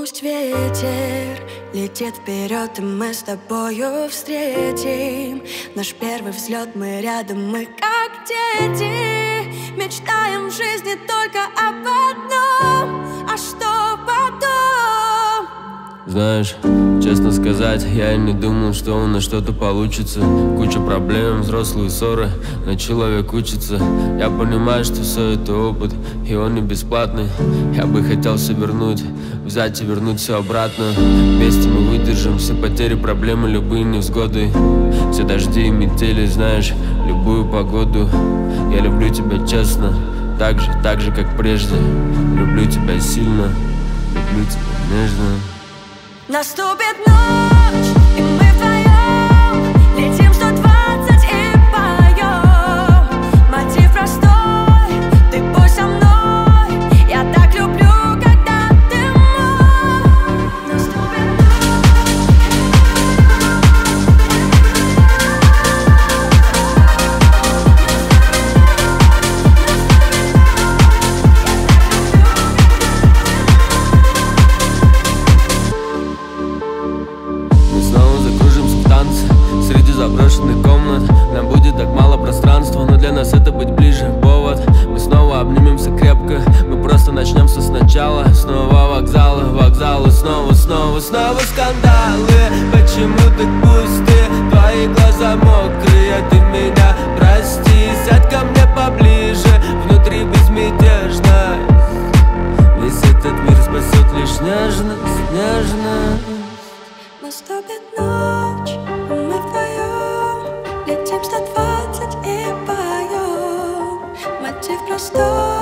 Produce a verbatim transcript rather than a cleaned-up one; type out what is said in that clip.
Пусть ветер летит вперед, и мы с тобою встретим наш первый взлет. Мы рядом, мы как дети, мечтаем в жизни только об одном. А что потом? Знаешь, честно сказать, я и не думал, что у нас что-то получится. Куча проблем, взрослые ссоры, но человек учится. Я понимаю, что все это опыт, и он не бесплатный. Я бы хотел все вернуть, взять и вернуть все обратно. Вместе мы выдержим все потери, проблемы, любые невзгоды. Все дожди и метели, знаешь, любую погоду. Я люблю тебя честно, так же, так же, как прежде. Люблю тебя сильно, люблю тебя нежно. Наступит ночь, и мы вдвоем летим сто двадцать и поем. Мотив простой, ты пусть со мной. Я так люблю, когда ты мой. Наступит среди заброшенных комнат. Нам будет так мало пространства, но для нас это быть ближе повод. Мы снова обнимемся крепко, мы просто начнем все сначала. Снова вокзалы, вокзалы, снова, снова, снова скандалы. Почему так пусты, твои глаза мокрые, ты меня прости. Сядь ко мне поближе, внутри безмятежность. Весь этот мир спасет лишь нежность, нежность. Наступит ночь, мы вдвоем летим сто двадцать и поем. Мотив простой.